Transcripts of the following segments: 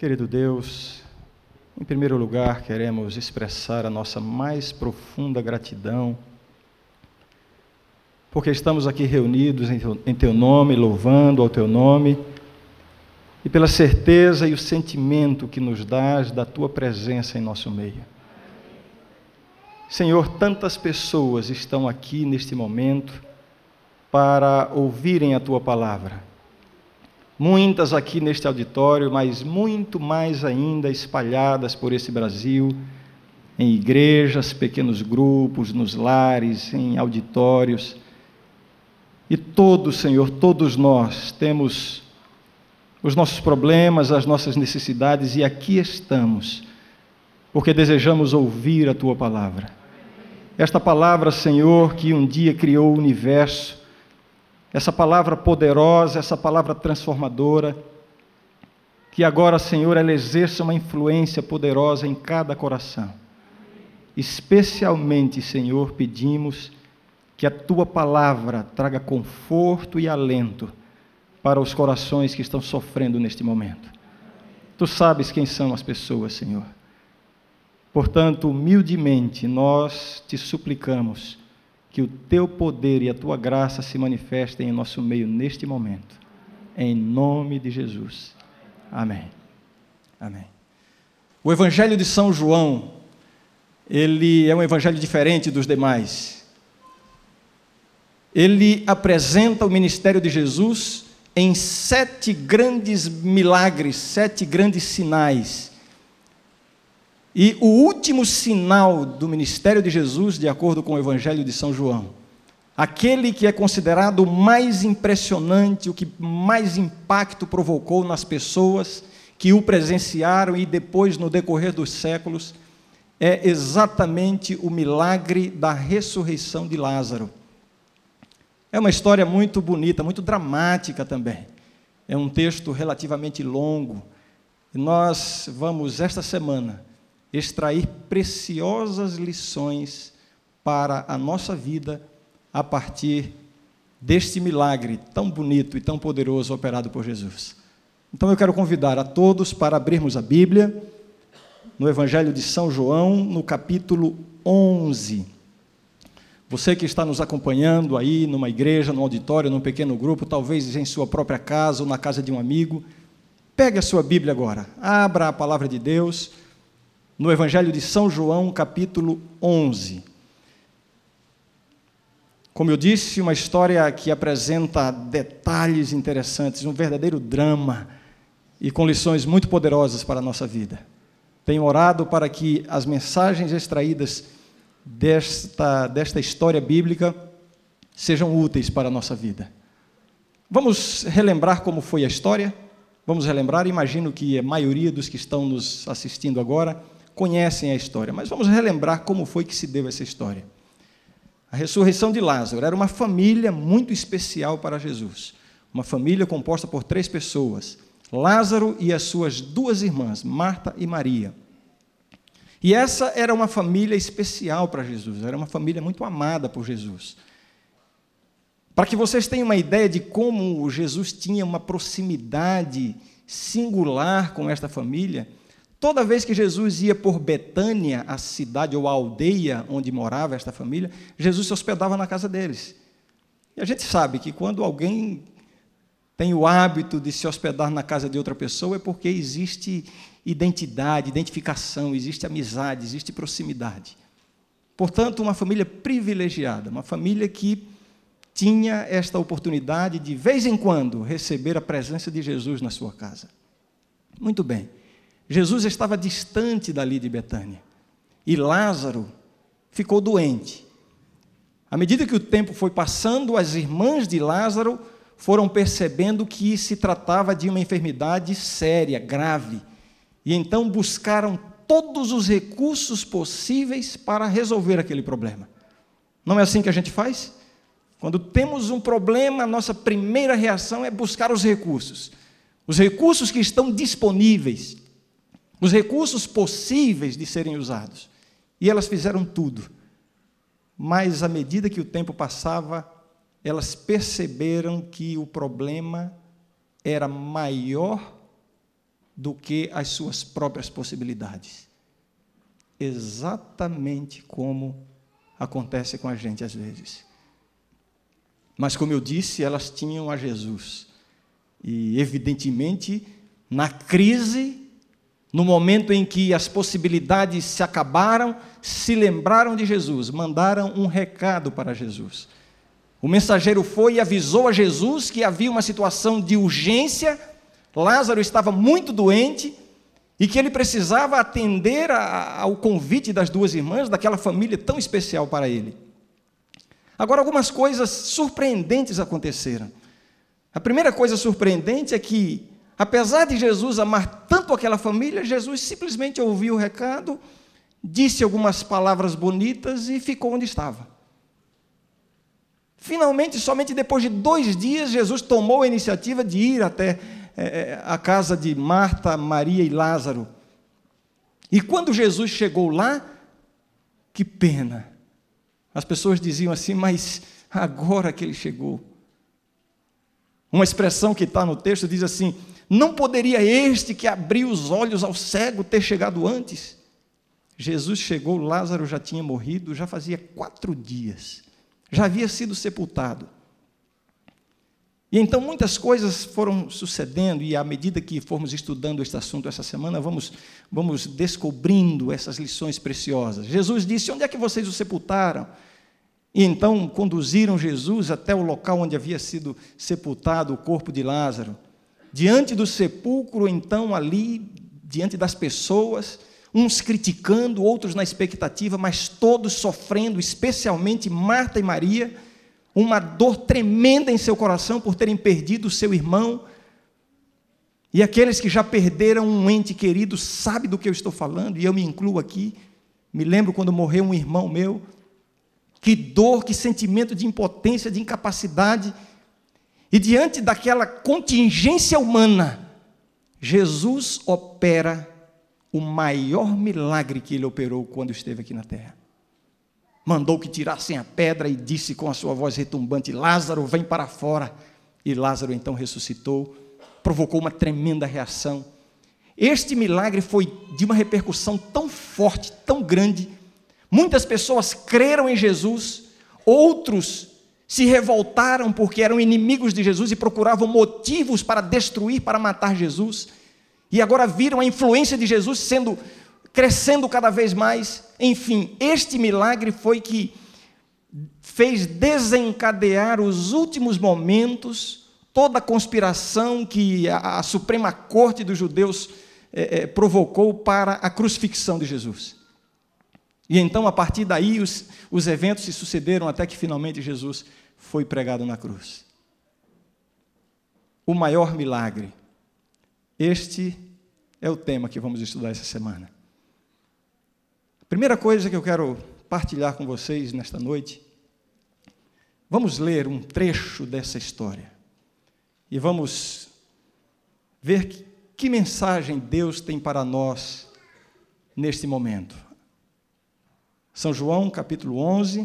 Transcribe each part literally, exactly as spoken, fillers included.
Querido Deus, em primeiro lugar, queremos expressar a nossa mais profunda gratidão, porque estamos aqui reunidos em Teu nome, louvando ao Teu nome, e pela certeza e o sentimento que nos dás da Tua presença em nosso meio. Senhor, tantas pessoas estão aqui neste momento para ouvirem a Tua palavra. Muitas aqui neste auditório, mas muito mais ainda espalhadas por esse Brasil, em igrejas, pequenos grupos, nos lares, em auditórios. E todos, Senhor, todos nós temos os nossos problemas, as nossas necessidades, e aqui estamos, porque desejamos ouvir a Tua palavra. Esta palavra, Senhor, que um dia criou o universo, essa palavra poderosa, essa palavra transformadora, que agora, Senhor, ela exerça uma influência poderosa em cada coração. Especialmente, Senhor, pedimos que a Tua palavra traga conforto e alento para os corações que estão sofrendo neste momento. Tu sabes quem são as pessoas, Senhor. Portanto, humildemente, nós te suplicamos que o Teu poder e a Tua graça se manifestem em nosso meio neste momento. Em nome de Jesus. Amém. Amém. O Evangelho de São João, ele é um evangelho diferente dos demais. Ele apresenta o ministério de Jesus em sete grandes milagres, sete grandes sinais. E o último sinal do ministério de Jesus, de acordo com o Evangelho de São João, aquele que é considerado o mais impressionante, o que mais impacto provocou nas pessoas que o presenciaram e depois, no decorrer dos séculos, é exatamente o milagre da ressurreição de Lázaro. É uma história muito bonita, muito dramática também. É um texto relativamente longo. E nós vamos, esta semana, extrair preciosas lições para a nossa vida a partir deste milagre tão bonito e tão poderoso operado por Jesus. Então eu quero convidar a todos para abrirmos a Bíblia no Evangelho de São João, no capítulo onze. Você que está nos acompanhando aí numa igreja, num auditório, num pequeno grupo, talvez em sua própria casa ou na casa de um amigo, pegue a sua Bíblia agora, abra a palavra de Deus no Evangelho de São João, capítulo onze. Como eu disse, uma história que apresenta detalhes interessantes, um verdadeiro drama, e com lições muito poderosas para a nossa vida. Tenho orado para que as mensagens extraídas desta, desta história bíblica sejam úteis para a nossa vida. Vamos relembrar como foi a história? Vamos relembrar, imagino que a maioria dos que estão nos assistindo agora conhecem a história, mas vamos relembrar como foi que se deu essa história. A ressurreição de Lázaro era uma família muito especial para Jesus, uma família composta por três pessoas, Lázaro e as suas duas irmãs, Marta e Maria. E essa era uma família especial para Jesus, era uma família muito amada por Jesus. Para que vocês tenham uma ideia de como Jesus tinha uma proximidade singular com esta família, toda vez que Jesus ia por Betânia, a cidade ou a aldeia onde morava esta família, Jesus se hospedava na casa deles. E a gente sabe que quando alguém tem o hábito de se hospedar na casa de outra pessoa é porque existe identidade, identificação, existe amizade, existe proximidade. Portanto, uma família privilegiada, uma família que tinha esta oportunidade de, de vez em quando, receber a presença de Jesus na sua casa. Muito bem. Jesus estava distante dali de Betânia, e Lázaro ficou doente. À medida que o tempo foi passando, as irmãs de Lázaro foram percebendo que se tratava de uma enfermidade séria, grave, e então buscaram todos os recursos possíveis para resolver aquele problema. Não é assim que a gente faz? Quando temos um problema, a nossa primeira reação é buscar os recursos. Os recursos que estão disponíveis, os recursos possíveis de serem usados. E elas fizeram tudo. Mas, à medida que o tempo passava, elas perceberam que o problema era maior do que as suas próprias possibilidades. Exatamente como acontece com a gente às vezes. Mas, como eu disse, elas tinham a Jesus. E, evidentemente, na crise, no momento em que as possibilidades se acabaram, se lembraram de Jesus, mandaram um recado para Jesus. O mensageiro foi e avisou a Jesus que havia uma situação de urgência, Lázaro estava muito doente e que ele precisava atender a, ao convite das duas irmãs, daquela família tão especial para ele. Agora, algumas coisas surpreendentes aconteceram. A primeira coisa surpreendente é que, apesar de Jesus amar tanto aquela família, Jesus simplesmente ouviu o recado, disse algumas palavras bonitas e ficou onde estava. Finalmente, somente depois de dois dias, Jesus tomou a iniciativa de ir até é, a casa de Marta, Maria e Lázaro. E quando Jesus chegou lá, que pena! As pessoas diziam assim, mas agora que ele chegou. Uma expressão que está no texto diz assim, não poderia este que abriu os olhos ao cego ter chegado antes? Jesus chegou, Lázaro já tinha morrido, já fazia quatro dias. Já havia sido sepultado. E então muitas coisas foram sucedendo, e à medida que formos estudando este assunto essa semana, vamos, vamos descobrindo essas lições preciosas. Jesus disse, onde é que vocês o sepultaram? E então conduziram Jesus até o local onde havia sido sepultado o corpo de Lázaro. Diante do sepulcro, então, ali, diante das pessoas, uns criticando, outros na expectativa, mas todos sofrendo, especialmente Marta e Maria, uma dor tremenda em seu coração por terem perdido o seu irmão. E aqueles que já perderam um ente querido sabem do que eu estou falando, e eu me incluo aqui. Me lembro quando morreu um irmão meu. Que dor, que sentimento de impotência, de incapacidade. E diante daquela contingência humana, Jesus opera o maior milagre que ele operou quando esteve aqui na terra. Mandou que tirassem a pedra e disse com a sua voz retumbante, Lázaro, vem para fora. E Lázaro então ressuscitou, provocou uma tremenda reação. Este milagre foi de uma repercussão tão forte, tão grande. Muitas pessoas creram em Jesus, outros se revoltaram porque eram inimigos de Jesus e procuravam motivos para destruir, para matar Jesus. E agora viram a influência de Jesus sendo, crescendo cada vez mais. Enfim, este milagre foi que fez desencadear os últimos momentos, toda a conspiração que a, a Suprema Corte dos Judeus eh, eh, provocou para a crucifixão de Jesus. E então, a partir daí, os, os eventos se sucederam até que finalmente Jesus foi pregado na cruz. O maior milagre. Este é o tema que vamos estudar essa semana. A primeira coisa que eu quero partilhar com vocês nesta noite, vamos ler um trecho dessa história e vamos ver que, que mensagem Deus tem para nós neste momento. São João, capítulo onze,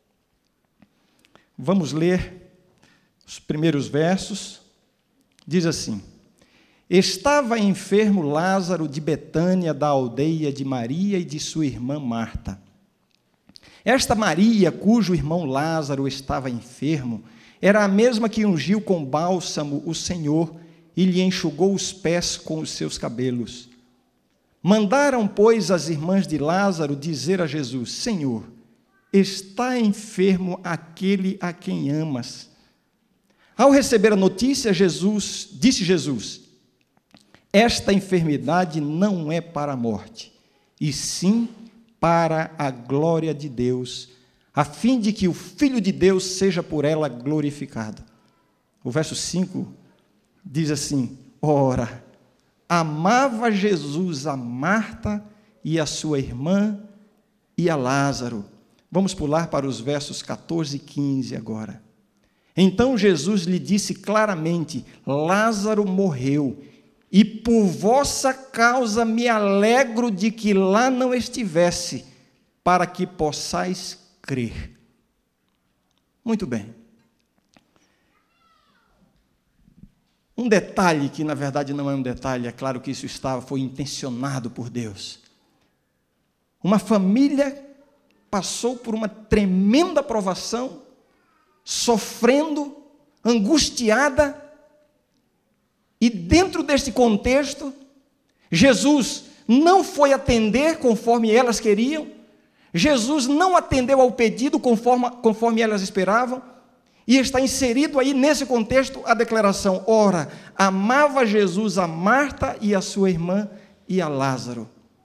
vamos ler os primeiros versos, diz assim, estava enfermo Lázaro de Betânia, da aldeia de Maria e de sua irmã Marta. Esta Maria, cujo irmão Lázaro estava enfermo, era a mesma que ungiu com bálsamo o Senhor e lhe enxugou os pés com os seus cabelos. Mandaram, pois, as irmãs de Lázaro dizer a Jesus, Senhor, está enfermo aquele a quem amas. Ao receber a notícia, Jesus, disse Jesus, esta enfermidade não é para a morte, e sim para a glória de Deus, a fim de que o Filho de Deus seja por ela glorificado. O verso cinco diz assim, ora, amava Jesus a Marta e a sua irmã e a Lázaro. Vamos pular para os versos catorze e quinze agora. Então Jesus lhe disse claramente, Lázaro morreu, e por vossa causa me alegro de que lá não estivesse, para que possais crer. Muito bem. um detalhe que, na verdade, não é um detalhe, é claro que isso estava, foi intencionado por Deus. Uma família passou por uma tremenda provação, sofrendo, angustiada, e dentro deste contexto, Jesus não foi atender conforme elas queriam, Jesus não atendeu ao pedido conforme, conforme elas esperavam, e está inserido aí nesse contexto a declaração: ora, amava Jesus a Marta e a sua irmã e a Lázaro.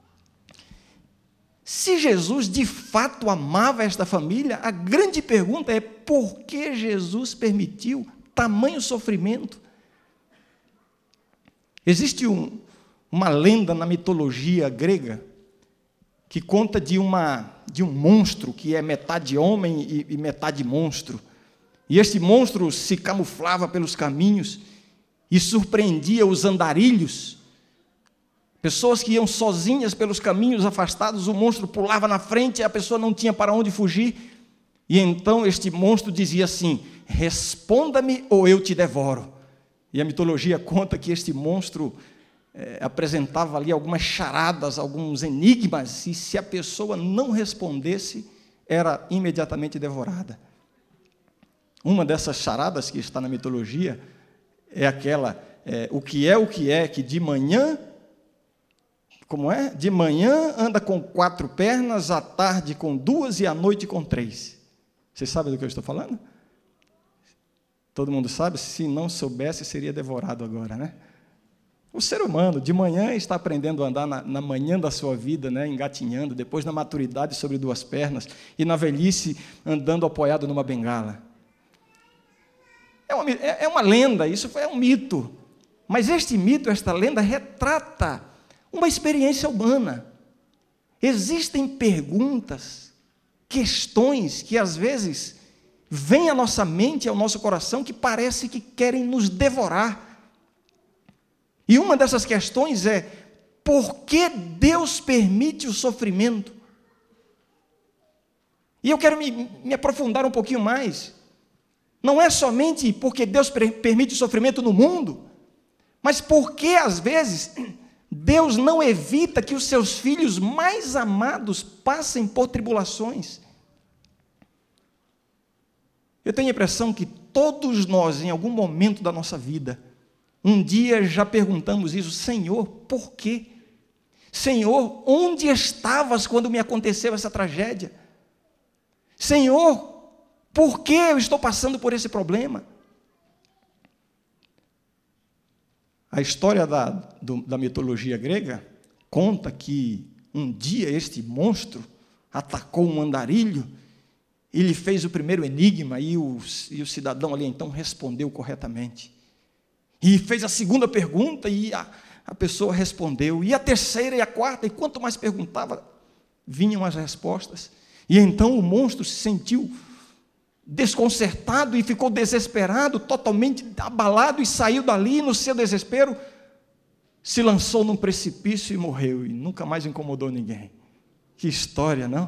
Se Jesus de fato amava esta família, a grande pergunta é: por que Jesus permitiu tamanho sofrimento? Existe um, uma lenda na mitologia grega que conta de, uma, de um monstro que é metade homem e, e metade monstro. E este monstro se camuflava pelos caminhos e surpreendia os andarilhos. Pessoas que iam sozinhas pelos caminhos afastados, o monstro pulava na frente e a pessoa não tinha para onde fugir. E então este monstro dizia assim: responda-me ou eu te devoro. E a mitologia conta que este monstro é, apresentava ali algumas charadas, alguns enigmas, e se a pessoa não respondesse, era imediatamente devorada. Uma dessas charadas que está na mitologia é aquela, é, o que é o que é, que de manhã, como é? De manhã anda com quatro pernas, à tarde com duas e à noite com três. Vocês sabem do que eu estou falando? Todo mundo sabe? Se não soubesse, seria devorado agora, né? O ser humano, de manhã, está aprendendo a andar na, na manhã da sua vida, né? Engatinhando, depois na maturidade sobre duas pernas, e na velhice andando apoiado numa bengala. É uma, é uma lenda, isso é um mito. Mas este mito, esta lenda, retrata uma experiência humana. Existem perguntas, questões que às vezes vêm à nossa mente, ao nosso coração, que parece que querem nos devorar. E uma dessas questões é: por que Deus permite o sofrimento? E eu quero me, me aprofundar um pouquinho mais. Não é somente porque Deus permite o sofrimento no mundo, mas porque, às vezes, Deus não evita que os seus filhos mais amados passem por tribulações. Eu tenho a impressão que todos nós, em algum momento da nossa vida, um dia já perguntamos isso: Senhor, por quê? Senhor, onde estavas quando me aconteceu essa tragédia? Senhor, por que eu estou passando por esse problema? A história da, do, da mitologia grega conta que um dia este monstro atacou um andarilho, ele fez o primeiro enigma e o, e o cidadão ali então respondeu corretamente. E fez a segunda pergunta e a, a pessoa respondeu. E a terceira e a quarta, e quanto mais perguntava, vinham as respostas. E então o monstro se sentiu desconcertado e ficou desesperado, totalmente abalado, e saiu dali, no seu desespero, se lançou num precipício e morreu, e nunca mais incomodou ninguém. Que história, não?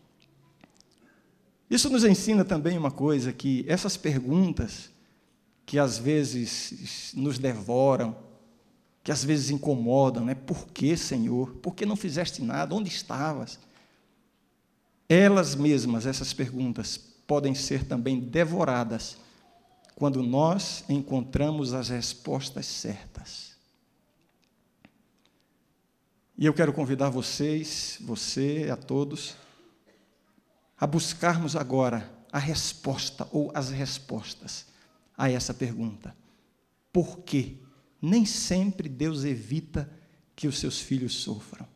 Isso nos ensina também uma coisa, que essas perguntas, que às vezes nos devoram, que às vezes incomodam, né? Por que, Senhor? Por que não fizeste nada? Onde estavas? Elas mesmas, essas perguntas, podem ser também devoradas quando nós encontramos as respostas certas. E eu quero convidar vocês, você, a todos, a buscarmos agora a resposta ou as respostas a essa pergunta. Por quê? Nem sempre Deus evita que os seus filhos sofram.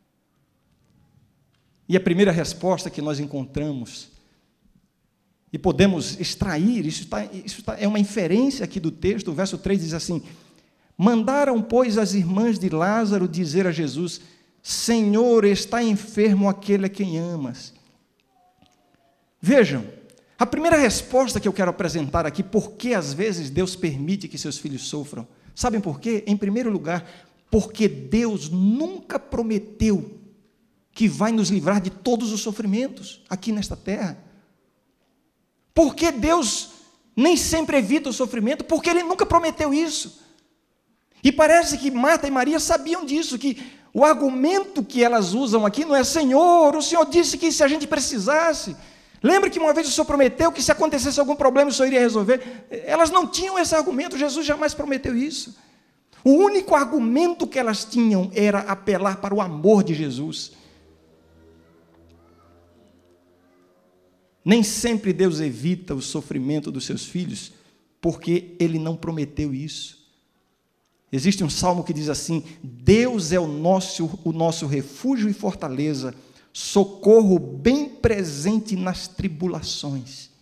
E a primeira resposta que nós encontramos, e podemos extrair, isso, tá, isso tá, é uma inferência aqui do texto, o verso três diz assim: mandaram, pois, as irmãs de Lázaro dizer a Jesus: Senhor, está enfermo aquele a quem amas. Vejam, a primeira resposta que eu quero apresentar aqui, por que às vezes Deus permite que seus filhos sofram? Sabem por quê? Em primeiro lugar, porque Deus nunca prometeu que vai nos livrar de todos os sofrimentos aqui nesta terra. Porque Deus nem sempre evita o sofrimento, porque Ele nunca prometeu isso. E parece que Marta e Maria sabiam disso, que o argumento que elas usam aqui não é: Senhor, o Senhor disse que se a gente precisasse. Lembra que uma vez o Senhor prometeu que se acontecesse algum problema o Senhor iria resolver? Elas não tinham esse argumento, Jesus jamais prometeu isso. O único argumento que elas tinham era apelar para o amor de Jesus. Nem sempre Deus evita o sofrimento dos seus filhos, porque Ele não prometeu isso. Existe um salmo que diz assim: Deus é o nosso, o nosso refúgio e fortaleza, socorro bem presente nas tribulações.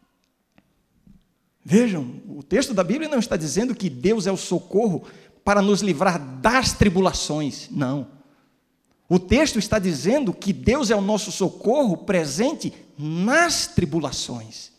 Vejam, o texto da Bíblia não está dizendo que Deus é o socorro para nos livrar das tribulações, não. O texto está dizendo que Deus é o nosso socorro presente nas tribulações.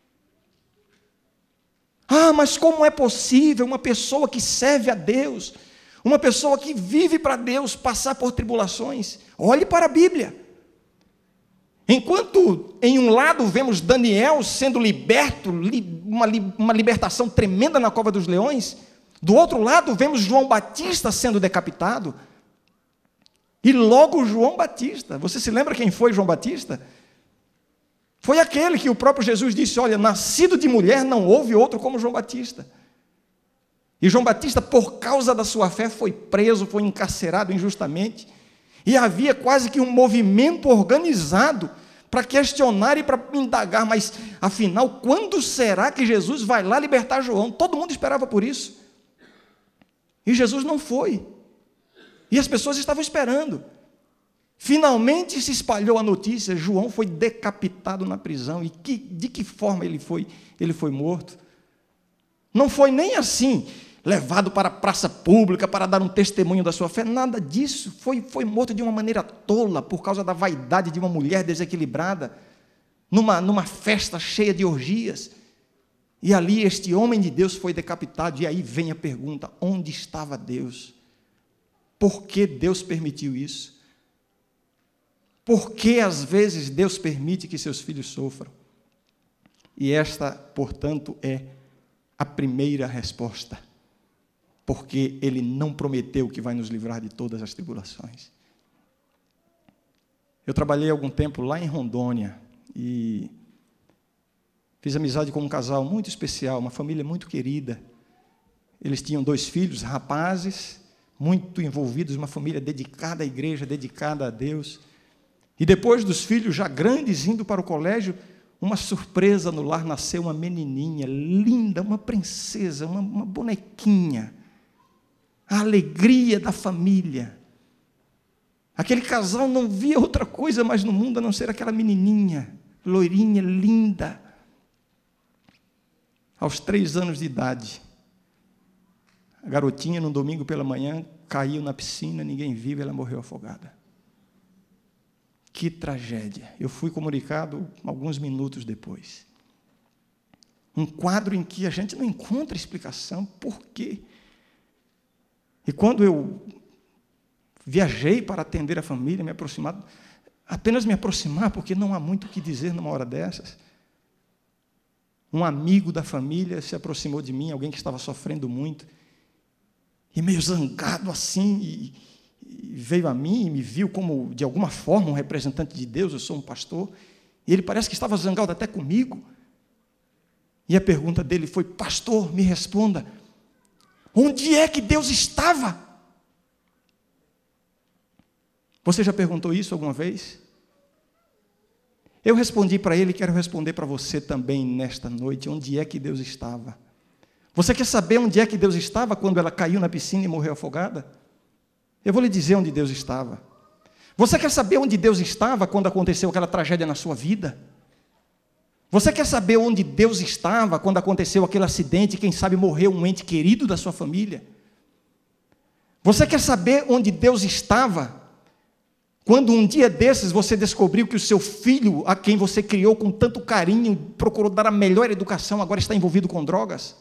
Ah, mas como é possível uma pessoa que serve a Deus, uma pessoa que vive para Deus, passar por tribulações? Olhe para a Bíblia. Enquanto em um lado vemos Daniel sendo liberto, uma, uma libertação tremenda na cova dos leões, do outro lado vemos João Batista sendo decapitado. E logo João Batista, você se lembra quem foi João Batista? Foi aquele que o próprio Jesus disse: olha, nascido de mulher não houve outro como João Batista. E João Batista, por causa da sua fé, foi preso, foi encarcerado injustamente. E havia quase que um movimento organizado para questionar e para indagar: mas afinal, quando será que Jesus vai lá libertar João? Todo mundo esperava por isso. E Jesus não foi. E as pessoas estavam esperando. Finalmente se espalhou a notícia: João foi decapitado na prisão. E que, de que forma ele foi, ele foi morto? Não foi nem assim, levado para a praça pública para dar um testemunho da sua fé, nada disso. Foi, foi morto de uma maneira tola, por causa da vaidade de uma mulher desequilibrada, numa, numa festa cheia de orgias. E ali este homem de Deus foi decapitado. E aí vem a pergunta: onde estava Deus? Por que Deus permitiu isso? Por que às vezes Deus permite que seus filhos sofram? E esta, portanto, é a primeira resposta. Porque Ele não prometeu que vai nos livrar de todas as tribulações. Eu trabalhei algum tempo lá em Rondônia e fiz amizade com um casal muito especial, uma família muito querida. Eles tinham dois filhos, rapazes, muito envolvidos, uma família dedicada à igreja, dedicada a Deus. E depois dos filhos já grandes, indo para o colégio, uma surpresa no lar, nasceu uma menininha linda, uma princesa, uma, uma bonequinha. A alegria da família. Aquele casal não via outra coisa mais no mundo a não ser aquela menininha, loirinha, linda. Aos três anos de idade, a garotinha, num domingo pela manhã, caiu na piscina, ninguém viu, ela morreu afogada. Que tragédia. Eu fui comunicado alguns minutos depois. Um quadro em que a gente não encontra explicação. Por quê? E quando eu viajei para atender a família, me aproximar, apenas me aproximar, porque não há muito o que dizer numa hora dessas, um amigo da família se aproximou de mim, alguém que estava sofrendo muito, e meio zangado assim, e, e veio a mim e me viu como, de alguma forma, um representante de Deus. Eu sou um pastor, e ele parece que estava zangado até comigo. E a pergunta dele foi: pastor, me responda, onde é que Deus estava? Você já perguntou isso alguma vez? Eu respondi para ele e quero responder para você também nesta noite: onde é que Deus estava? Você quer saber onde é que Deus estava quando ela caiu na piscina e morreu afogada? Eu vou lhe dizer onde Deus estava. Você quer saber onde Deus estava quando aconteceu aquela tragédia na sua vida? Você quer saber onde Deus estava quando aconteceu aquele acidente e, quem sabe, morreu um ente querido da sua família? Você quer saber onde Deus estava quando um dia desses você descobriu que o seu filho, a quem você criou com tanto carinho, procurou dar a melhor educação, agora está envolvido com drogas?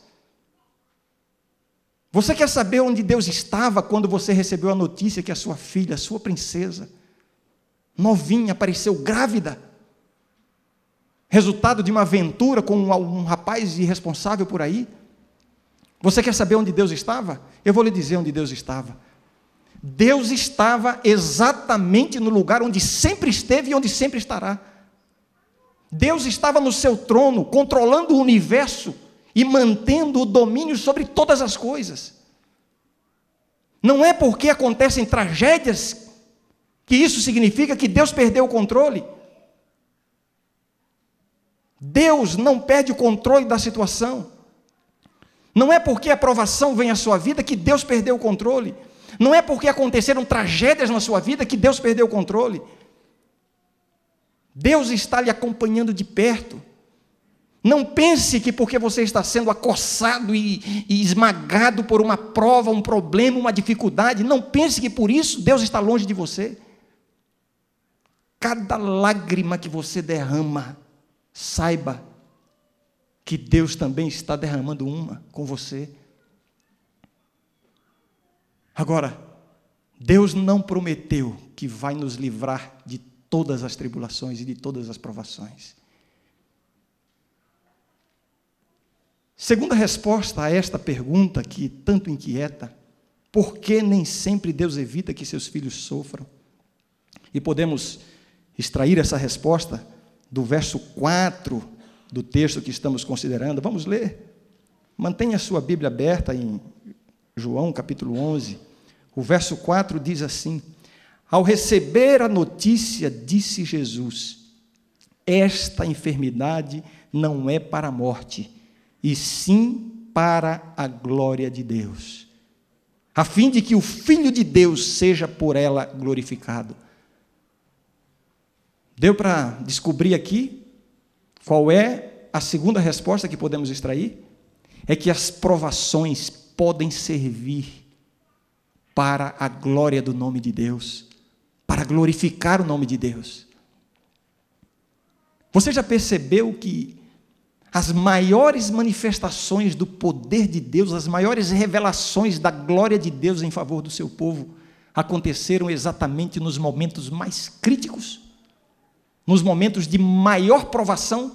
Você quer saber onde Deus estava quando você recebeu a notícia que a sua filha, a sua princesa, novinha, apareceu grávida? Resultado de uma aventura com um rapaz irresponsável por aí? Você quer saber onde Deus estava? Eu vou lhe dizer onde Deus estava. Deus estava exatamente no lugar onde sempre esteve e onde sempre estará. Deus estava no seu trono, controlando o universo e mantendo o domínio sobre todas as coisas. Não é porque acontecem tragédias que isso significa que Deus perdeu o controle. Deus não perde o controle da situação. Não é porque a provação vem à sua vida que Deus perdeu o controle. Não é porque aconteceram tragédias na sua vida que Deus perdeu o controle. Deus está lhe acompanhando de perto. Não pense que porque você está sendo acossado e, e esmagado por uma prova, um problema, uma dificuldade, não pense que por isso Deus está longe de você. Cada lágrima que você derrama, saiba que Deus também está derramando uma com você. Agora, Deus não prometeu que vai nos livrar de todas as tribulações e de todas as provações. Segunda resposta a esta pergunta que tanto inquieta, por que nem sempre Deus evita que seus filhos sofram? E podemos extrair essa resposta do verso quatro do texto que estamos considerando. Vamos ler. Mantenha a sua Bíblia aberta em João capítulo onze. O verso quatro diz assim: ao receber a notícia, disse Jesus, esta enfermidade não é para a morte, e sim para a glória de Deus, a fim de que o Filho de Deus seja por ela glorificado. Deu para descobrir aqui qual é a segunda resposta que podemos extrair? É que as provações podem servir para a glória do nome de Deus, para glorificar o nome de Deus. Você já percebeu que as maiores manifestações do poder de Deus, as maiores revelações da glória de Deus em favor do seu povo, aconteceram exatamente nos momentos mais críticos, nos momentos de maior provação?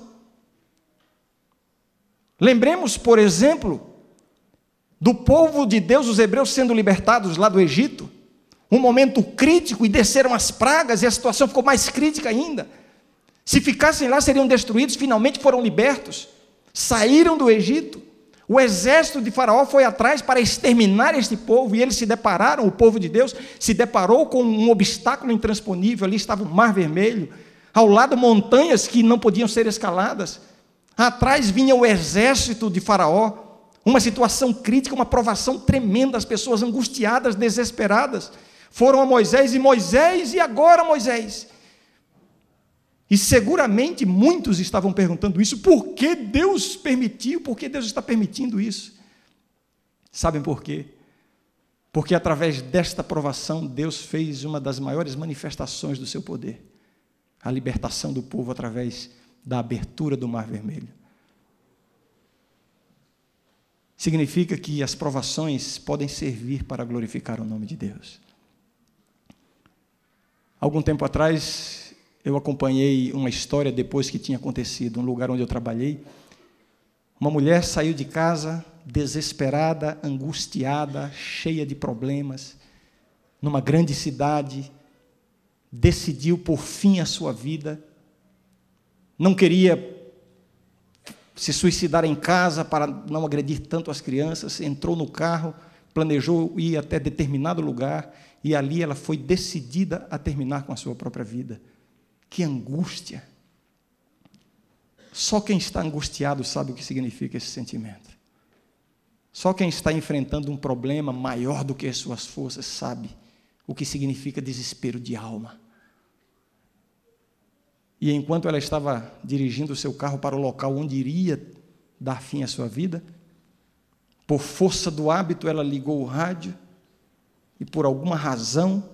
Lembremos, por exemplo, do povo de Deus, os hebreus sendo libertados lá do Egito, um momento crítico, e desceram as pragas, e a situação ficou mais crítica ainda. Se ficassem lá, seriam destruídos, finalmente foram libertos, saíram do Egito, o exército de Faraó foi atrás para exterminar este povo, e eles se depararam, o povo de Deus se deparou com um obstáculo intransponível. Ali estava o Mar Vermelho, ao lado montanhas que não podiam ser escaladas, atrás vinha o exército de Faraó, uma situação crítica, uma provação tremenda, as pessoas angustiadas, desesperadas, foram a Moisés, e Moisés, e agora Moisés? E seguramente muitos estavam perguntando isso, por que Deus permitiu, por que Deus está permitindo isso? Sabem por quê? Porque através desta provação, Deus fez uma das maiores manifestações do seu poder, a libertação do povo através da abertura do Mar Vermelho. Significa que as provações podem servir para glorificar o nome de Deus. Algum tempo atrás, eu acompanhei uma história depois que tinha acontecido, um lugar onde eu trabalhei. Uma mulher saiu de casa desesperada, angustiada, cheia de problemas, numa grande cidade, decidiu por fim a sua vida, não queria se suicidar em casa para não agredir tanto as crianças, entrou no carro, planejou ir até determinado lugar, e ali ela foi decidida a terminar com a sua própria vida. Que angústia! Só quem está angustiado sabe o que significa esse sentimento. Só quem está enfrentando um problema maior do que as suas forças sabe o que significa desespero de alma. E enquanto ela estava dirigindo o seu carro para o local onde iria dar fim à sua vida, por força do hábito, ela ligou o rádio e, por alguma razão,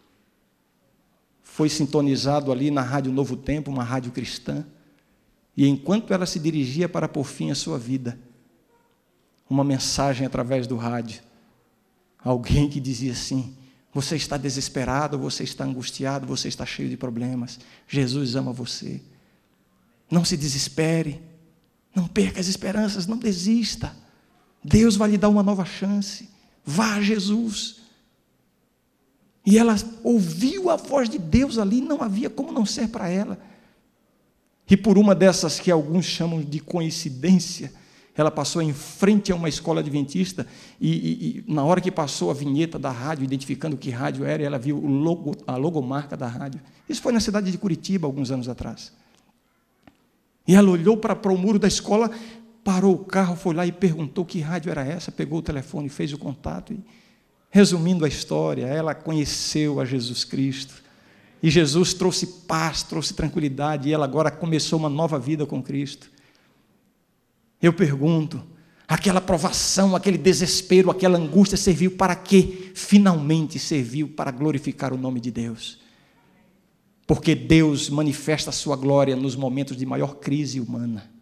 foi sintonizado ali na Rádio Novo Tempo, uma rádio cristã, e enquanto ela se dirigia para pôr fim à sua vida, uma mensagem através do rádio, alguém que dizia assim: você está desesperado, você está angustiado, você está cheio de problemas, Jesus ama você, não se desespere, não perca as esperanças, não desista, Deus vai lhe dar uma nova chance. Vá a Jesus. E ela ouviu a voz de Deus ali, não havia como não ser para ela. E por uma dessas que alguns chamam de coincidência, ela passou em frente a uma escola adventista e, e, e na hora que passou a vinheta da rádio, identificando que rádio era, ela viu o logo, a logomarca da rádio. Isso foi na cidade de Curitiba, alguns anos atrás. E ela olhou para, para o muro da escola, parou o carro, foi lá e perguntou que rádio era essa, pegou o telefone, fez o contato. E, resumindo a história, ela conheceu a Jesus Cristo. E Jesus trouxe paz, trouxe tranquilidade, e ela agora começou uma nova vida com Cristo. Eu pergunto, aquela provação, aquele desespero, aquela angústia serviu para quê? Finalmente serviu para glorificar o nome de Deus. Porque Deus manifesta a sua glória nos momentos de maior crise humana.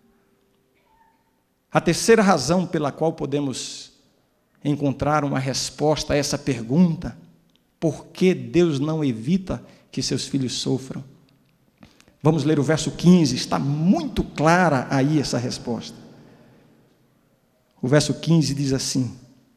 A terceira razão pela qual podemos encontrar uma resposta a essa pergunta, por que Deus não evita que seus filhos sofram? Vamos ler o verso quinze, está muito clara aí essa resposta. O verso quinze diz assim: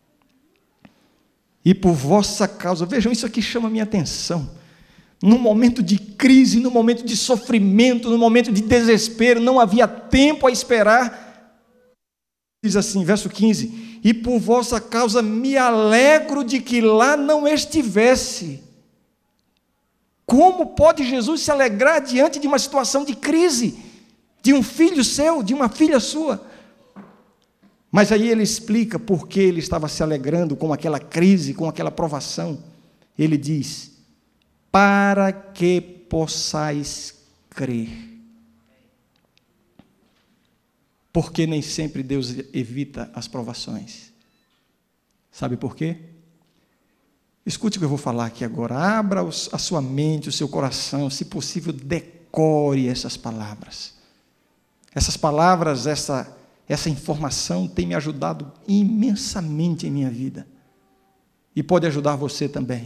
e por vossa causa, vejam, isso aqui chama a minha atenção, no momento de crise, no momento de sofrimento, no momento de desespero, não havia tempo a esperar, diz assim, verso quinze, e por vossa causa me alegro de que lá não estivesse. Como pode Jesus se alegrar diante de uma situação de crise, de um filho seu, de uma filha sua? Mas aí ele explica por que ele estava se alegrando com aquela crise, com aquela provação. Ele diz, para que possais crer. Porque nem sempre Deus evita as provações. Sabe por quê? Escute o que eu vou falar aqui agora. Abra a sua mente, o seu coração, se possível, decore essas palavras. Essas palavras, essa, essa informação tem me ajudado imensamente em minha vida. E pode ajudar você também.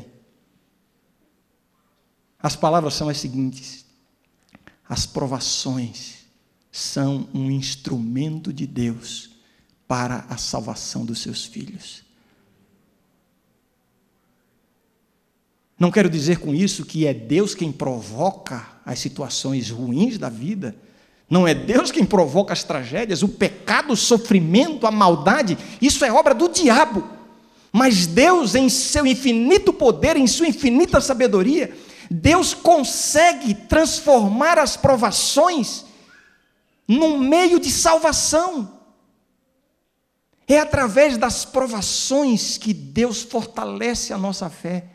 As palavras são as seguintes: as provações são um instrumento de Deus para a salvação dos seus filhos. Não quero dizer com isso que é Deus quem provoca as situações ruins da vida. Não é Deus quem provoca as tragédias, o pecado, o sofrimento, a maldade. Isso é obra do diabo. Mas Deus, em seu infinito poder, em sua infinita sabedoria, Deus consegue transformar as provações num meio de salvação. É através das provações que Deus fortalece a nossa fé.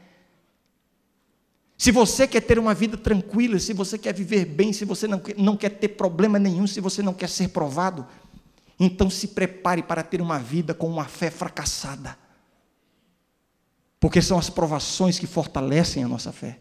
Se você quer ter uma vida tranquila, se você quer viver bem, se você não quer, não quer ter problema nenhum, se você não quer ser provado, então se prepare para ter uma vida com uma fé fracassada. Porque são as provações que fortalecem a nossa fé.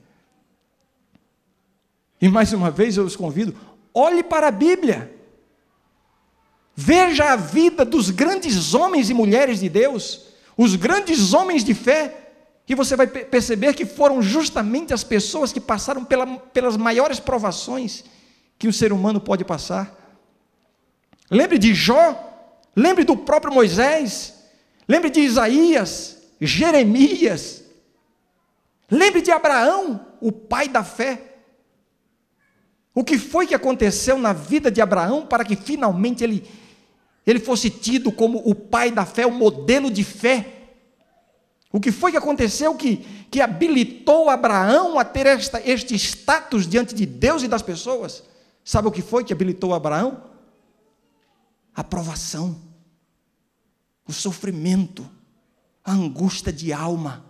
E mais uma vez eu os convido, olhe para a Bíblia. Veja a vida dos grandes homens e mulheres de Deus, os grandes homens de fé, e você vai perceber que foram justamente as pessoas que passaram pela, pelas maiores provações que o ser humano pode passar. Lembre de Jó, lembre do próprio Moisés, lembre de Isaías, Jeremias, lembre de Abraão, o pai da fé. O que foi que aconteceu na vida de Abraão para que finalmente ele, ele fosse tido como o pai da fé, o modelo de fé? O que foi que aconteceu que, que habilitou Abraão a ter esta, este status diante de Deus e das pessoas? Sabe o que foi que habilitou Abraão? A provação, o sofrimento, a angústia de alma,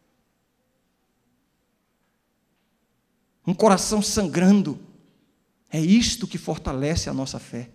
um coração sangrando. É isto que fortalece a nossa fé.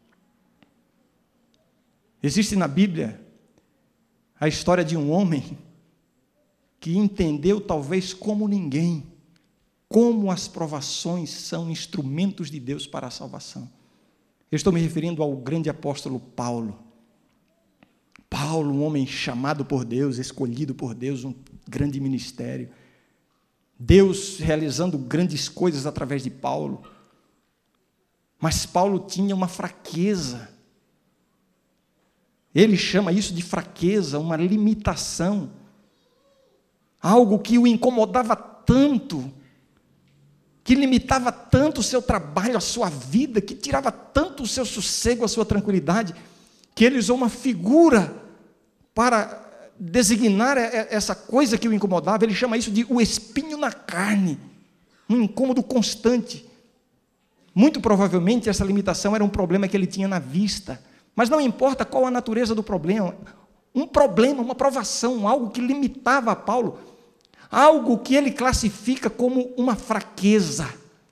Existe na Bíblia a história de um homem que entendeu, talvez como ninguém, como as provações são instrumentos de Deus para a salvação. Eu estou me referindo ao grande apóstolo Paulo. Paulo, um homem chamado por Deus, escolhido por Deus, um grande ministério. Deus realizando grandes coisas através de Paulo. Mas Paulo tinha uma fraqueza. Ele chama isso de fraqueza, uma limitação, algo que o incomodava tanto, que limitava tanto o seu trabalho, a sua vida, que tirava tanto o seu sossego, a sua tranquilidade, que ele usou uma figura para designar essa coisa que o incomodava. Ele chama isso de o espinho na carne, um incômodo constante. Muito provavelmente essa limitação era um problema que ele tinha na vista, mas não importa qual a natureza do problema, um problema, uma provação, algo que limitava a Paulo, algo que ele classifica como uma fraqueza.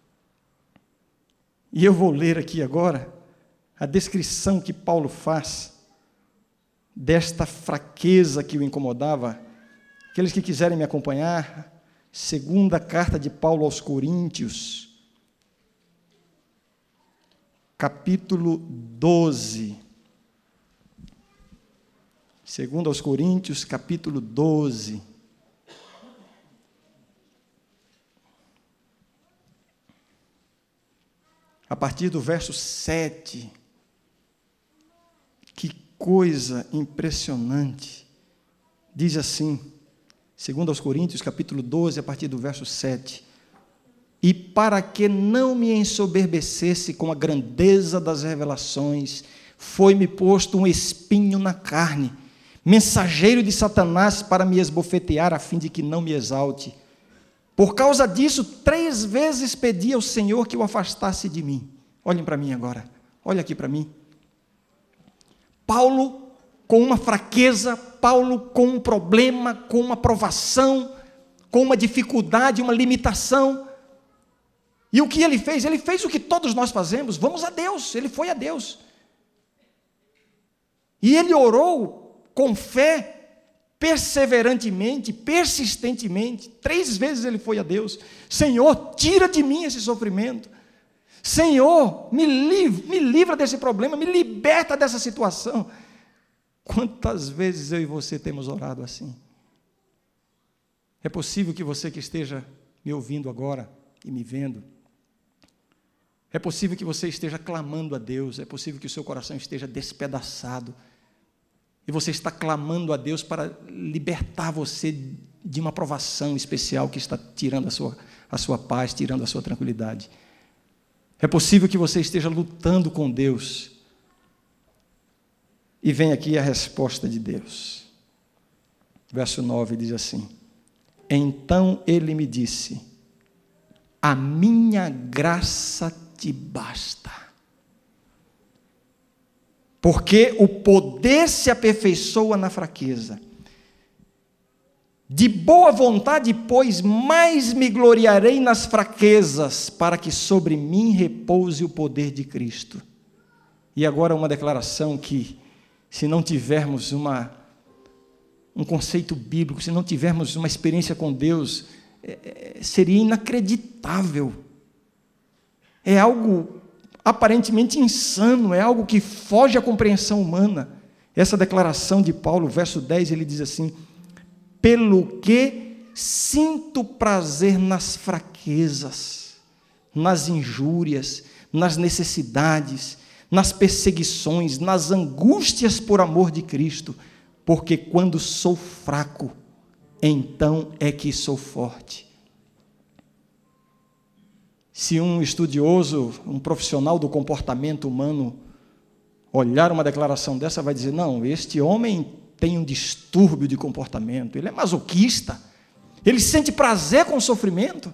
E eu vou ler aqui agora a descrição que Paulo faz desta fraqueza que o incomodava. Aqueles que quiserem me acompanhar, segunda carta de Paulo aos Coríntios, capítulo doze. Segunda aos Coríntios, capítulo doze. A partir do verso sete. Que coisa impressionante. Diz assim, segundo aos Coríntios, capítulo doze, a partir do verso sete. E para que não me ensoberbecesse com a grandeza das revelações, foi-me posto um espinho na carne, mensageiro de Satanás para me esbofetear, a fim de que não me exalte. Por causa disso, três vezes pedi ao Senhor que o afastasse de mim. Olhem para mim agora, olha aqui para mim. Paulo com uma fraqueza, Paulo com um problema, com uma provação, com uma dificuldade, uma limitação. E o que ele fez? Ele fez o que todos nós fazemos, vamos a Deus, ele foi a Deus. E ele orou com fé, perseverantemente, persistentemente, três vezes ele foi a Deus. Senhor, tira de mim esse sofrimento. Senhor, me livra, me livra desse problema, me liberta dessa situação. Quantas vezes eu e você temos orado assim? É possível que você que esteja me ouvindo agora e me vendo, é possível que você esteja clamando a Deus, é possível que o seu coração esteja despedaçado, e você está clamando a Deus para libertar você de uma provação especial que está tirando a sua, a sua paz, tirando a sua tranquilidade. É possível que você esteja lutando com Deus. E vem aqui a resposta de Deus. Verso nove diz assim: então ele me disse, a minha graça te basta, porque o poder se aperfeiçoa na fraqueza. De boa vontade, pois, mais me gloriarei nas fraquezas, para que sobre mim repouse o poder de Cristo. E agora uma declaração que, se não tivermos uma, um conceito bíblico, se não tivermos uma experiência com Deus, é, seria inacreditável. É algo aparentemente insano, é algo que foge à compreensão humana. Essa declaração de Paulo, verso dez, ele diz assim: pelo que sinto prazer nas fraquezas, nas injúrias, nas necessidades, nas perseguições, nas angústias por amor de Cristo, porque quando sou fraco, então é que sou forte. Se um estudioso, um profissional do comportamento humano, olhar uma declaração dessa, vai dizer: não, este homem tem um distúrbio de comportamento, ele é masoquista, ele sente prazer com o sofrimento.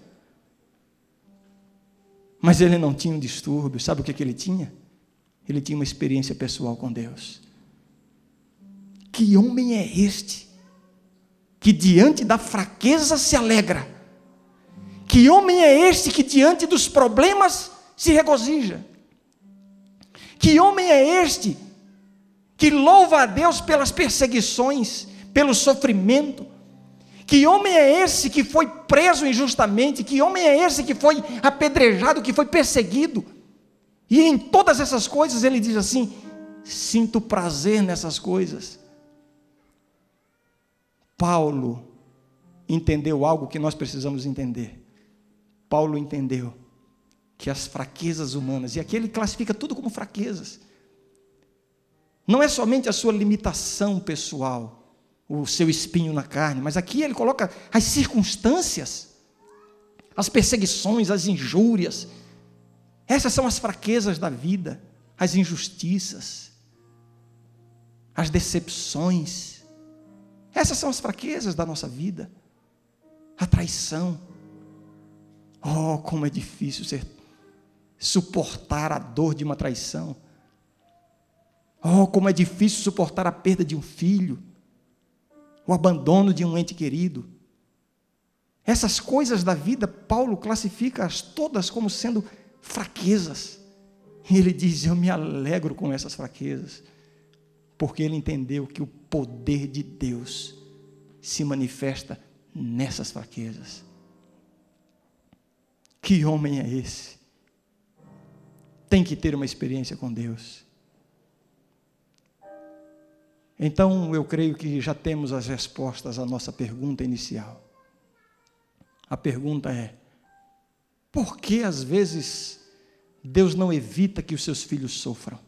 Mas ele não tinha um distúrbio, sabe o que, que ele tinha? Ele tinha uma experiência pessoal com Deus. Que homem é este, que diante da fraqueza se alegra? Que homem é este que diante dos problemas se regozija? Que homem é este que louva a Deus pelas perseguições, pelo sofrimento? Que homem é esse que foi preso injustamente? Que homem é esse que foi apedrejado, que foi perseguido? E em todas essas coisas ele diz assim: sinto prazer nessas coisas. Paulo entendeu algo que nós precisamos entender. Paulo entendeu que as fraquezas humanas, e aqui ele classifica tudo como fraquezas, Não é somente a sua limitação pessoal, o seu espinho na carne, mas aqui ele coloca as circunstâncias, as perseguições, as injúrias. Essas são as fraquezas da vida, as injustiças, as decepções. Essas são as fraquezas da nossa vida. A traição. Oh, como é difícil ser, suportar a dor de uma traição. Oh, como é difícil suportar a perda de um filho, o abandono de um ente querido. Essas coisas da vida, Paulo classifica-as todas como sendo fraquezas. E ele diz: eu me alegro com essas fraquezas, porque ele entendeu que o poder de Deus se manifesta nessas fraquezas. Que homem é esse? Tem que ter uma experiência com Deus. Então, eu creio que já temos as respostas à nossa pergunta inicial. A pergunta é: por que às vezes Deus não evita que os seus filhos sofram?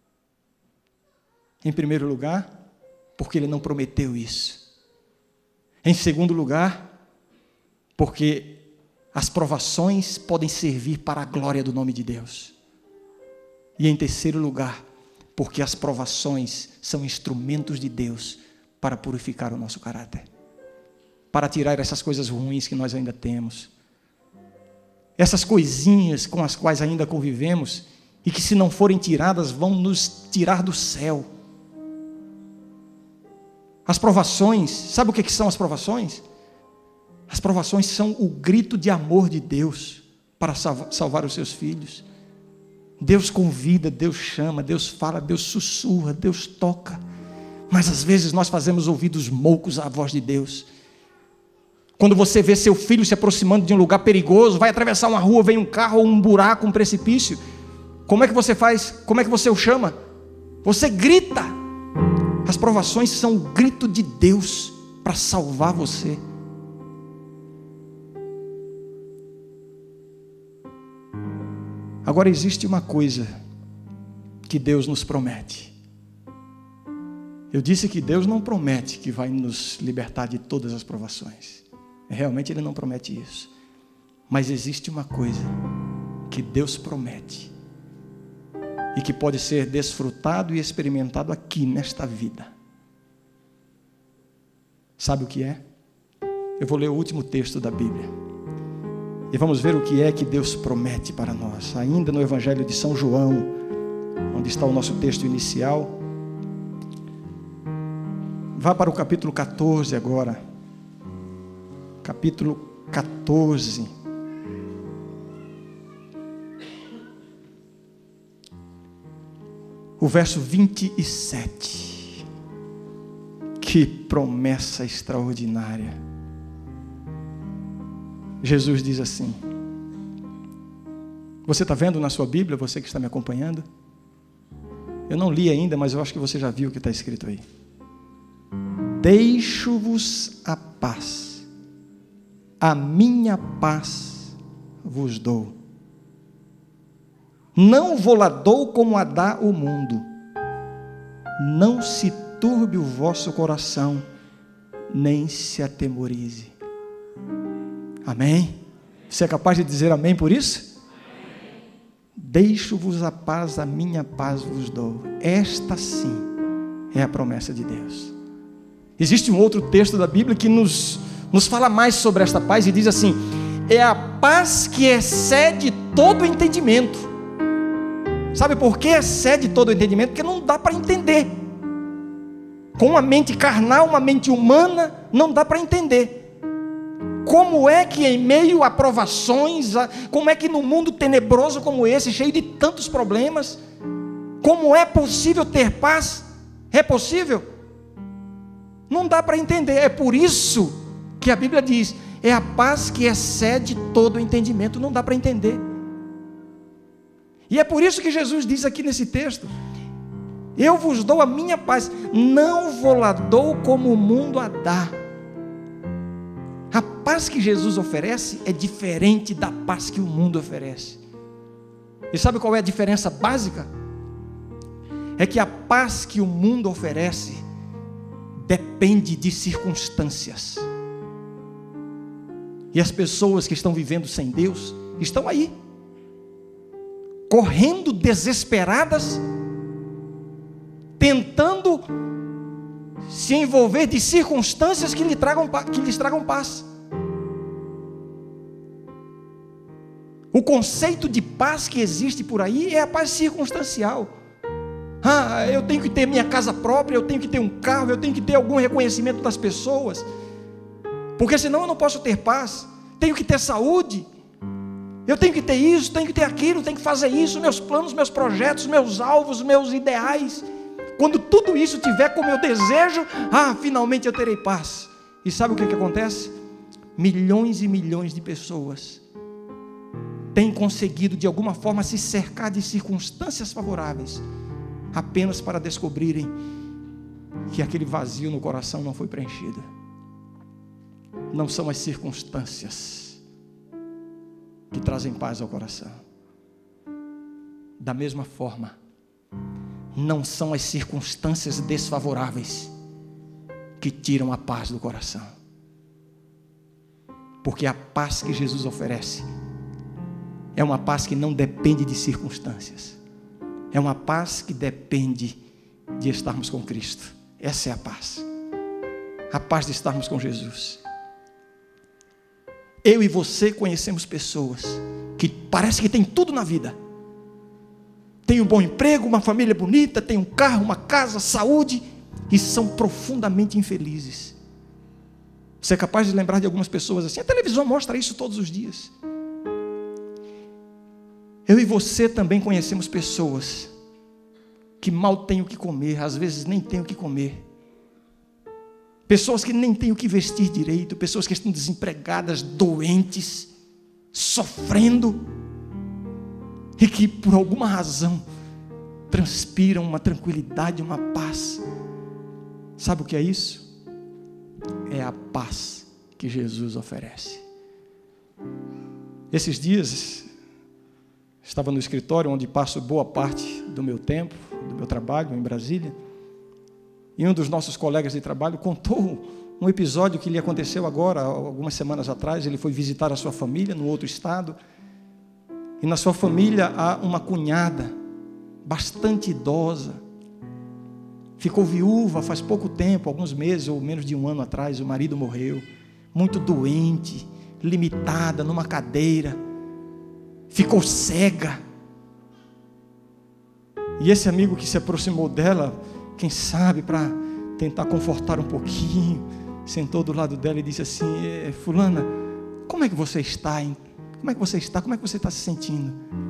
Em primeiro lugar, porque Ele não prometeu isso. Em segundo lugar, porque as provações podem servir para a glória do nome de Deus. E em terceiro lugar, porque as provações são instrumentos de Deus para purificar o nosso caráter, para tirar essas coisas ruins que nós ainda temos, essas coisinhas com as quais ainda convivemos e que, se não forem tiradas, vão nos tirar do céu. As provações, sabe o que são as provações? As provações são o grito de amor de Deus para salvar os seus filhos. Deus convida, Deus chama, Deus fala, Deus sussurra, Deus toca. Mas às vezes nós fazemos ouvidos moucos à voz de Deus. Quando você vê seu filho se aproximando de um lugar perigoso, vai atravessar uma rua, vem um carro ou um buraco, um precipício, como é que você faz? Como é que você o chama? Você grita. As provações são o grito de Deus para salvar você. Agora, existe uma coisa que Deus nos promete. Eu disse que Deus não promete que vai nos libertar de todas as provações. Realmente Ele não promete isso. Mas existe uma coisa que Deus promete e que pode ser desfrutado e experimentado aqui nesta vida. Sabe o que é? Eu vou ler o último texto da Bíblia e vamos ver o que é que Deus promete para nós, ainda no Evangelho de São João, onde está o nosso texto inicial. Vá para o capítulo catorze agora. Capítulo catorze. O verso vinte e sete. Que promessa extraordinária. Jesus diz assim. Você está vendo na sua Bíblia, você que está me acompanhando? Eu não li ainda, mas eu acho que você já viu o que está escrito aí. Deixo-vos a paz, a minha paz vos dou. Não vou-la dou como a dá o mundo. Não se turbe o vosso coração, nem se atemorize. Amém? Você é capaz de dizer amém por isso? Amém. Deixo-vos a paz, a minha paz vos dou. Esta sim é a promessa de Deus. Existe um outro texto da Bíblia que nos, nos fala mais sobre esta paz e diz assim: é a paz que excede todo o entendimento. Sabe por que excede todo o entendimento? Porque não dá para entender. Com uma mente carnal, uma mente humana, não dá para entender. Como é que em meio a provações, como é que no mundo tenebroso como esse, cheio de tantos problemas, como é possível ter paz? É possível? Não dá para entender. É por isso que a Bíblia diz: é a paz que excede todo o entendimento. Não dá para entender. E é por isso que Jesus diz aqui nesse texto: eu vos dou a minha paz, não vou-la dou como o mundo a dá. A paz que Jesus oferece é diferente da paz que o mundo oferece. E sabe qual é a diferença básica? é que a paz que o mundo oferece depende de circunstâncias. E as pessoas que estão vivendo sem Deus estão aí, correndo desesperadas, tentando se envolver de circunstâncias que lhe tragam, que lhes tragam paz. O conceito de paz que existe por aí é a paz circunstancial. Ah, eu tenho que ter minha casa própria, eu tenho que ter um carro, eu tenho que ter algum reconhecimento das pessoas, porque senão eu não posso ter paz. Tenho que ter saúde, eu tenho que ter isso, tenho que ter aquilo, tenho que fazer isso, meus planos, meus projetos, meus alvos, meus ideais. Quando tudo isso tiver como eu desejo, ah, finalmente eu terei paz. E sabe o que, que acontece? Milhões e milhões de pessoas têm conseguido de alguma forma se cercar de circunstâncias favoráveis, apenas para descobrirem que aquele vazio no coração não foi preenchido. Não são as circunstâncias que trazem paz ao coração. Da mesma forma, não são as circunstâncias desfavoráveis que tiram a paz do coração. Porque a paz que Jesus oferece é uma paz que não depende de circunstâncias. É uma paz que depende de estarmos com Cristo. Essa é a paz. A paz de estarmos com Jesus. Eu e você conhecemos pessoas que parece que tem tudo na vida. Tem um bom emprego, uma família bonita, tem um carro, uma casa, saúde, e são profundamente infelizes. Você é capaz de lembrar de algumas pessoas assim? A televisão mostra isso todos os dias. Eu e você também conhecemos pessoas que mal têm o que comer, às vezes nem têm o que comer. Pessoas que nem têm o que vestir direito, pessoas que estão desempregadas, doentes, sofrendo, e que por alguma razão transpiram uma tranquilidade, uma paz. Sabe o que é isso? É a paz que Jesus oferece. Esses dias, estava no escritório onde passo boa parte do meu tempo, do meu trabalho em Brasília, e um dos nossos colegas de trabalho contou um episódio que lhe aconteceu agora, algumas semanas atrás. Ele foi visitar a sua família no outro estado, e na sua família há uma cunhada bastante idosa, ficou viúva faz pouco tempo, alguns meses ou menos de um ano atrás. O marido morreu, muito doente, limitada numa cadeira, ficou cega. E esse amigo que se aproximou dela, quem sabe para tentar confortar um pouquinho, sentou do lado dela e disse assim: fulana, como é que você está, hein? Como é que você está? Como é que você está se sentindo?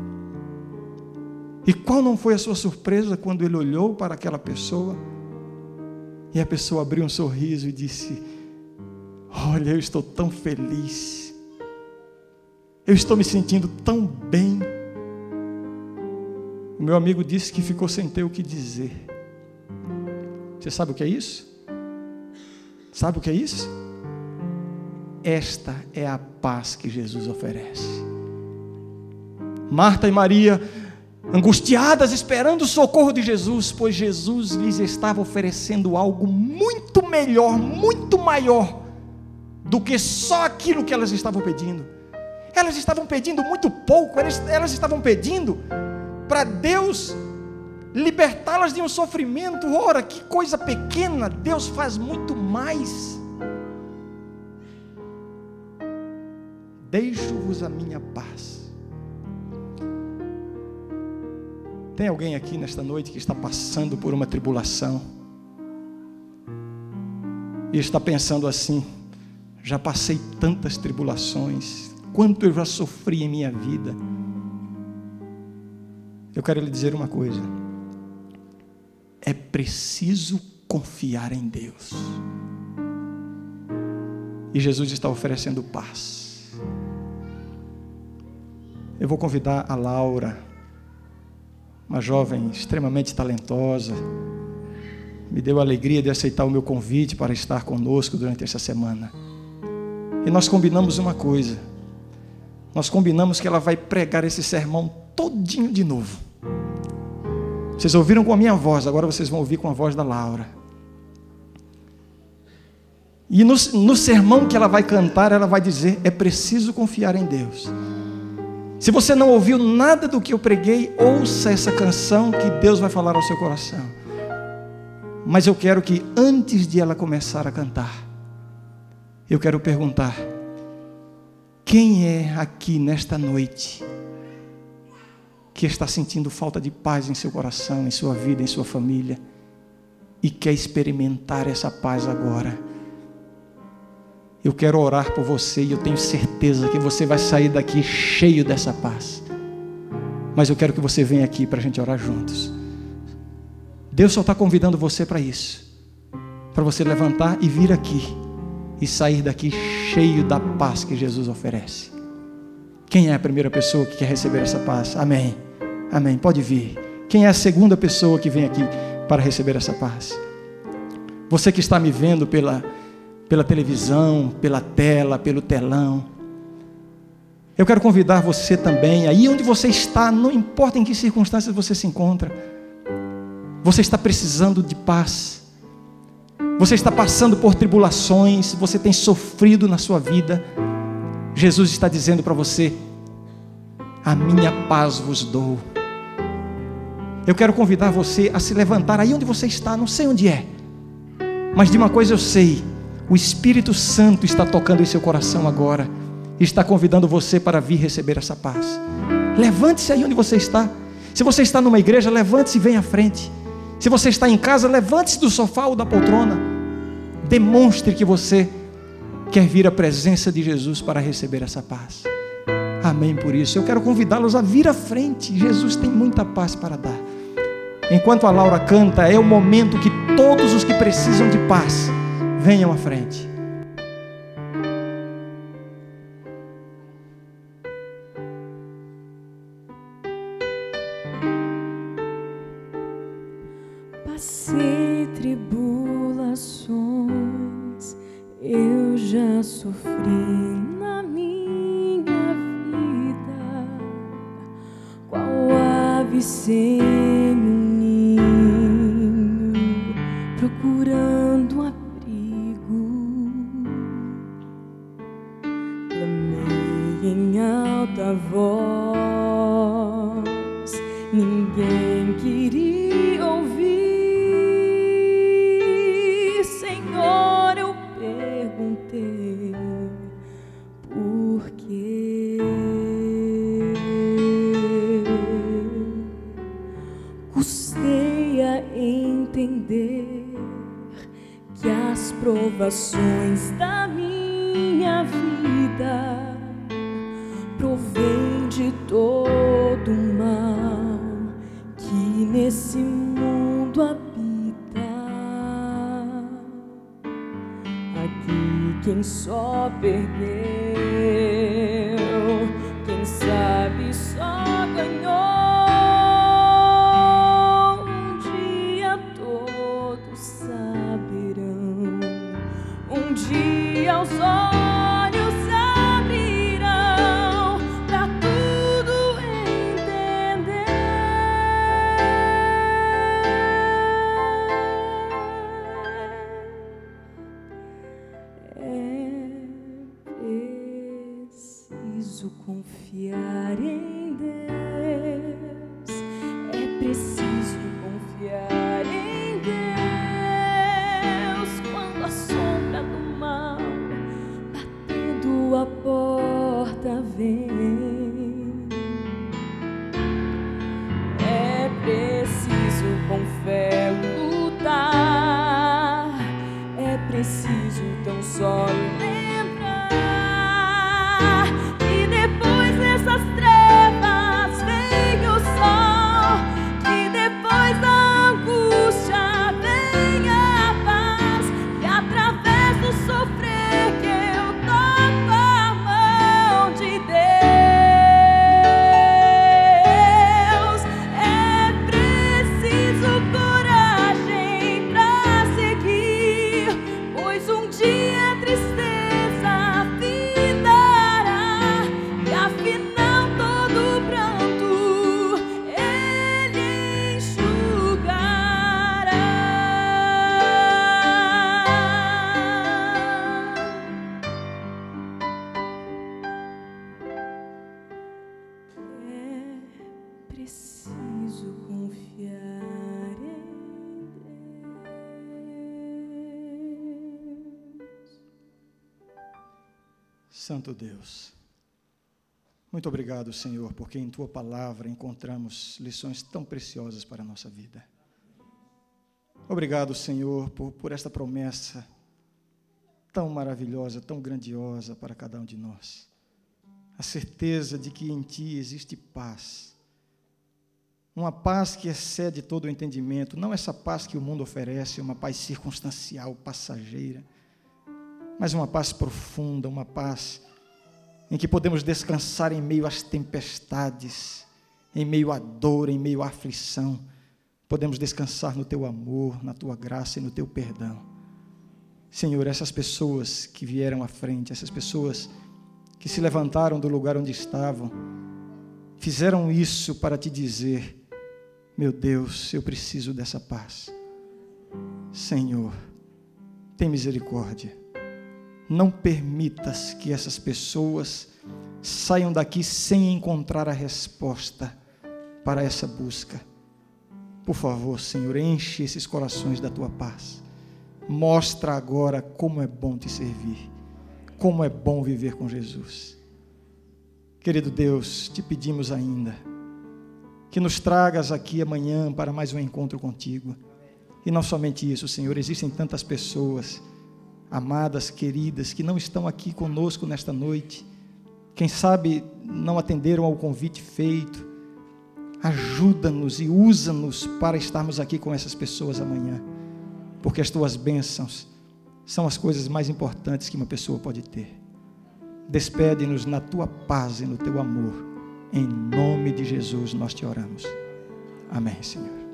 E qual não foi a sua surpresa quando ele olhou para aquela pessoa e a pessoa abriu um sorriso e disse: olha, eu estou tão feliz, eu estou me sentindo tão bem. O meu amigo disse que ficou sem ter o que dizer. Você sabe o que é isso? Sabe o que é isso? Esta é a paz que Jesus oferece. Marta e Maria, angustiadas, esperando o socorro de Jesus, pois Jesus lhes estava oferecendo algo muito melhor, muito maior do que só aquilo que elas estavam pedindo. Elas estavam pedindo muito pouco, elas, elas estavam pedindo para Deus libertá-las de um sofrimento. Ora, que coisa pequena, Deus faz muito mais. Deixo-vos a minha paz. Tem alguém aqui nesta noite que está passando por uma tribulação e está pensando assim: já passei tantas tribulações, quanto eu já sofri em minha vida. Eu quero lhe dizer uma coisa: é preciso confiar em Deus. E Jesus está oferecendo paz. Eu vou convidar a Laura, uma jovem extremamente talentosa, me deu a alegria de aceitar o meu convite para estar conosco durante essa semana. E nós combinamos uma coisa, nós combinamos que ela vai pregar esse sermão todinho de novo. Vocês ouviram com a minha voz, agora vocês vão ouvir com a voz da Laura. E no, no sermão que ela vai cantar, ela vai dizer: é preciso confiar em Deus. Se você não ouviu nada do que eu preguei, ouça essa canção que Deus vai falar ao seu coração. Mas eu quero que antes de ela começar a cantar, eu quero perguntar: quem é aqui nesta noite que está sentindo falta de paz em seu coração, em sua vida, em sua família, e quer experimentar essa paz agora? Eu quero orar por você e eu tenho certeza que você vai sair daqui cheio dessa paz. Mas eu quero que você venha aqui para a gente orar juntos. Deus só está convidando você para isso, para você levantar e vir aqui e sair daqui cheio da paz que Jesus oferece. Quem é a primeira pessoa que quer receber essa paz? Amém, amém, pode vir. Quem é a segunda pessoa que vem aqui para receber essa paz? Você que está me vendo pela, pela televisão, pela tela, pelo telão, eu quero convidar você também, aí onde você está, não importa em que circunstâncias você se encontra, você está precisando de paz, você está passando por tribulações, você tem sofrido na sua vida. Jesus está dizendo para você: a minha paz vos dou. Eu quero convidar você a se levantar aí onde você está, não sei onde é, mas de uma coisa eu sei: o Espírito Santo está tocando em seu coração agora, e está convidando você para vir receber essa paz. Levante-se aí onde você está. Se você está numa igreja, levante-se e venha à frente. Se você está em casa, levante-se do sofá ou da poltrona. Demonstre que você quer vir à presença de Jesus para receber essa paz. Amém por isso. Eu quero convidá-los a vir à frente. Jesus tem muita paz para dar. Enquanto a Laura canta, é o momento que todos os que precisam de paz venham à frente. Passei tribulações, eu já sofri na minha vida, qual ave sem um ninho, procurando abrigo. Clamei em alta voz, ninguém queria ouvir. Senhor, eu perguntei por quê. Custei a entender que as provações da minha vida provêm de todo o mal que nesse mundo habita. Aqui quem só perdeu, quem sabe só ganhou. Um dia todos saberão, um dia os olhos abrirão pra tudo entender. É preciso confiar em Deus, é preciso confiar em Deus, quando a sombra do mal batendo a porta vem. É preciso com fé lutar, é preciso tão só lembrar que depois dessas trevas vem o sol, que depois da angústia preciso confiar em Deus. Santo Deus, muito obrigado, Senhor, porque em Tua palavra encontramos lições tão preciosas para a nossa vida. Obrigado, Senhor, por, por esta promessa tão maravilhosa, tão grandiosa para cada um de nós. A certeza de que em Ti existe paz. Uma paz que excede todo o entendimento, não essa paz que o mundo oferece, uma paz circunstancial, passageira, mas uma paz profunda, uma paz em que podemos descansar em meio às tempestades, em meio à dor, em meio à aflição. Podemos descansar no Teu amor, na Tua graça e no Teu perdão. Senhor, essas pessoas que vieram à frente, essas pessoas que se levantaram do lugar onde estavam, fizeram isso para Te dizer: meu Deus, eu preciso dessa paz. Senhor, tem misericórdia. Não permitas que essas pessoas saiam daqui sem encontrar a resposta para essa busca. Por favor, Senhor, enche esses corações da Tua paz. Mostra agora como é bom Te servir, como é bom viver com Jesus. Querido Deus, Te pedimos ainda que nos tragas aqui amanhã para mais um encontro contigo. E não somente isso, Senhor, existem tantas pessoas amadas, queridas, que não estão aqui conosco nesta noite. Quem sabe não atenderam ao convite feito. Ajuda-nos e usa-nos para estarmos aqui com essas pessoas amanhã, porque as Tuas bênçãos são as coisas mais importantes que uma pessoa pode ter. Despede-nos na Tua paz e no Teu amor. Em nome de Jesus nós Te oramos. Amém, Senhor.